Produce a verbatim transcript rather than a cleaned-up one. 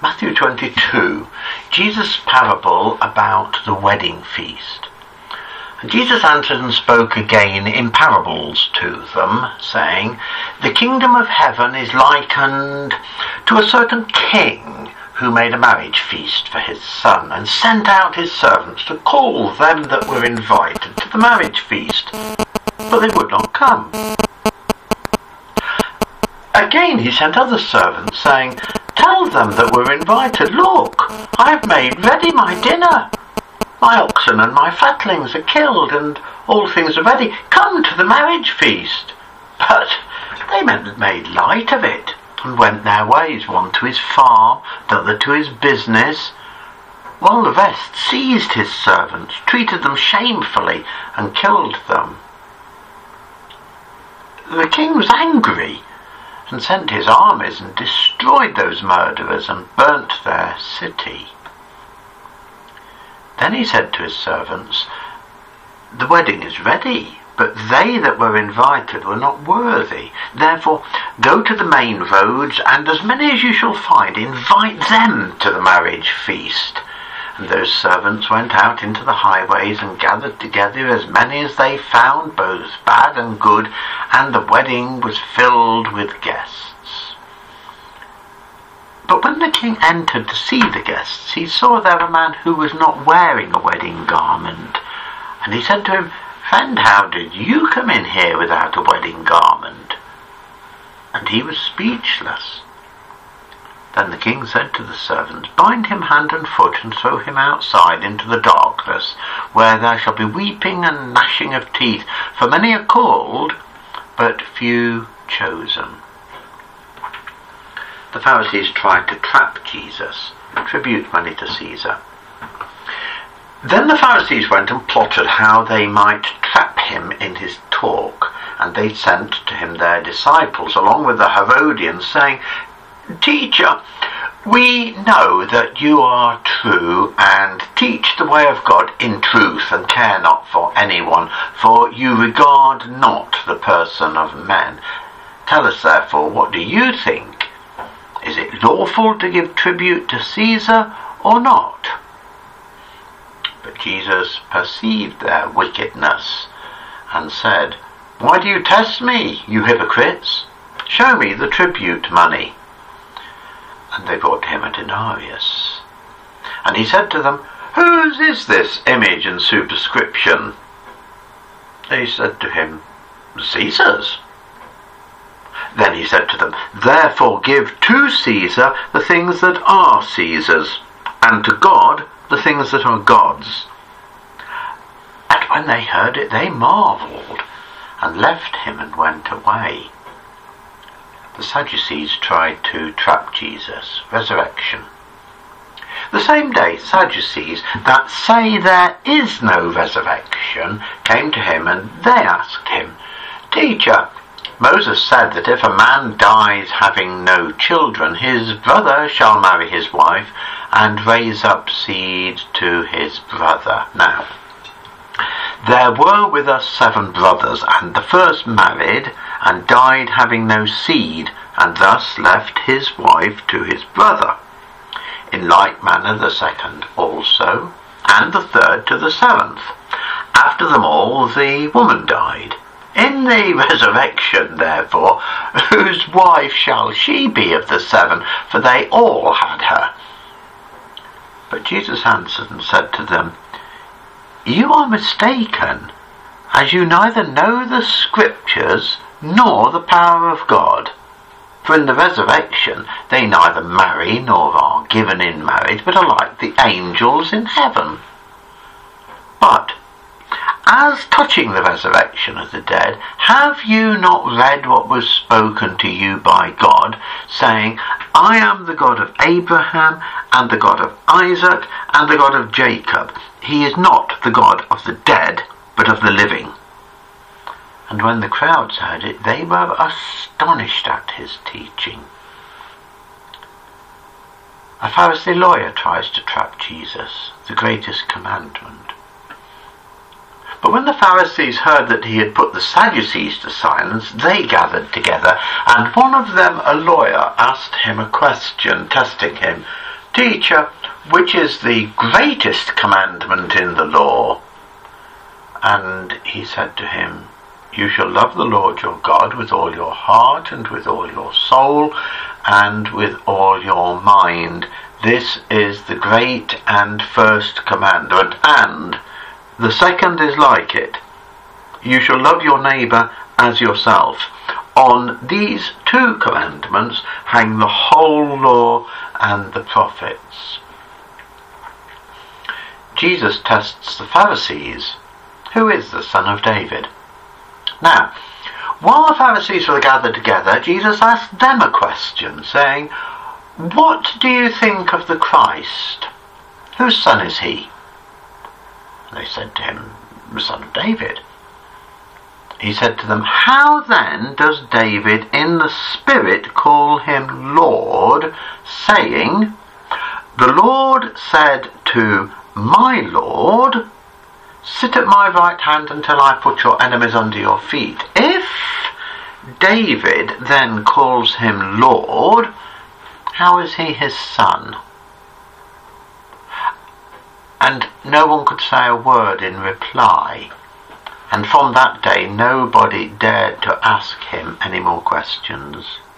Matthew twenty-two, Jesus' parable about the wedding feast. And Jesus answered and spoke again in parables to them, saying, The kingdom of heaven is likened to a certain king who made a marriage feast for his son, and sent out his servants to call them that were invited to the marriage feast, but they would not come. Again he sent other servants, saying, Tell them that were invited, Look, I have made ready my dinner. My oxen and my fatlings are killed, and all things are ready. Come to the marriage feast. But they made light of it, and went their ways, one to his farm, the other to his business, while the rest seized his servants, treated them shamefully, and killed them. The king was angry, and sent his armies and destroyed those murderers and burnt their city. Then he said to his servants, The wedding is ready, but they that were invited were not worthy. Therefore go to the main roads, and as many as you shall find, invite them to the marriage feast. And those servants went out into the highways and gathered together as many as they found, both bad and good, and the wedding was filled with guests. But when the king entered to see the guests, he saw there a man who was not wearing a wedding garment. And he said to him, Friend, how did you come in here without a wedding garment? And he was speechless. Then the king said to the servants, Bind him hand and foot, and throw him outside into the darkness, where there shall be weeping and gnashing of teeth. For many are called, but few chosen. The Pharisees tried to trap Jesus, tribute money to Caesar. Then the Pharisees went and plotted how they might trap him in his talk, and they sent to him their disciples, along with the Herodians, saying, Teacher, we know that you are true and teach the way of God in truth and care not for anyone, for you regard not the person of men. Tell us therefore, what do you think? Is it lawful to give tribute to Caesar or not? But Jesus perceived their wickedness and said, Why do you test me, you hypocrites? Show me the tribute money. And they brought him a denarius. And he said to them, Whose is this image and superscription? They said to him, Caesar's. Then he said to them, Therefore give to Caesar the things that are Caesar's, and to God the things that are God's. And when they heard it, they marvelled, and left him and went away. The Sadducees tried to trap Jesus. Resurrection. The same day, Sadducees that say there is no resurrection came to him, and they asked him, Teacher, Moses said that if a man dies having no children, his brother shall marry his wife and raise up seed to his brother. Now, there were with us seven brothers, and the first married and died having no seed, and thus left his wife to his brother. In like manner the second also, and the third to the seventh. After them all the woman died. In the resurrection, therefore, whose wife shall she be of the seven? For they all had her. But Jesus answered and said to them, You are mistaken, as you neither know the Scriptures nor the power of God. For in the resurrection they neither marry nor are given in marriage, but are like the angels in heaven. But as touching the resurrection of the dead, have you not read what was spoken to you by God, saying, I am the God of Abraham, and the God of Isaac, and the God of Jacob. He is not the God of the dead, but of the living. And when the crowds heard it, they were astonished at his teaching. A Pharisee lawyer tries to trap Jesus, the greatest commandment. But when the Pharisees heard that he had put the Sadducees to silence, they gathered together, and one of them, a lawyer, asked him a question, testing him, Teacher, which is the greatest commandment in the law? And he said to him, You shall love the Lord your God with all your heart and with all your soul and with all your mind. This is the great and first commandment, and the second is like it. You shall love your neighbour as yourself. On these two commandments hang the whole law and the prophets. Jesus tests the Pharisees. Who is the son of David? Now, while the Pharisees were gathered together, Jesus asked them a question, saying, What do you think of the Christ? Whose son is he? They said to him, The son of David. He said to them, How then does David in the Spirit call him Lord, saying, The Lord said to my Lord, Sit at my right hand until I put your enemies under your feet. If David then calls him Lord, how is he his son? And no one could say a word in reply. And from that day nobody dared to ask him any more questions.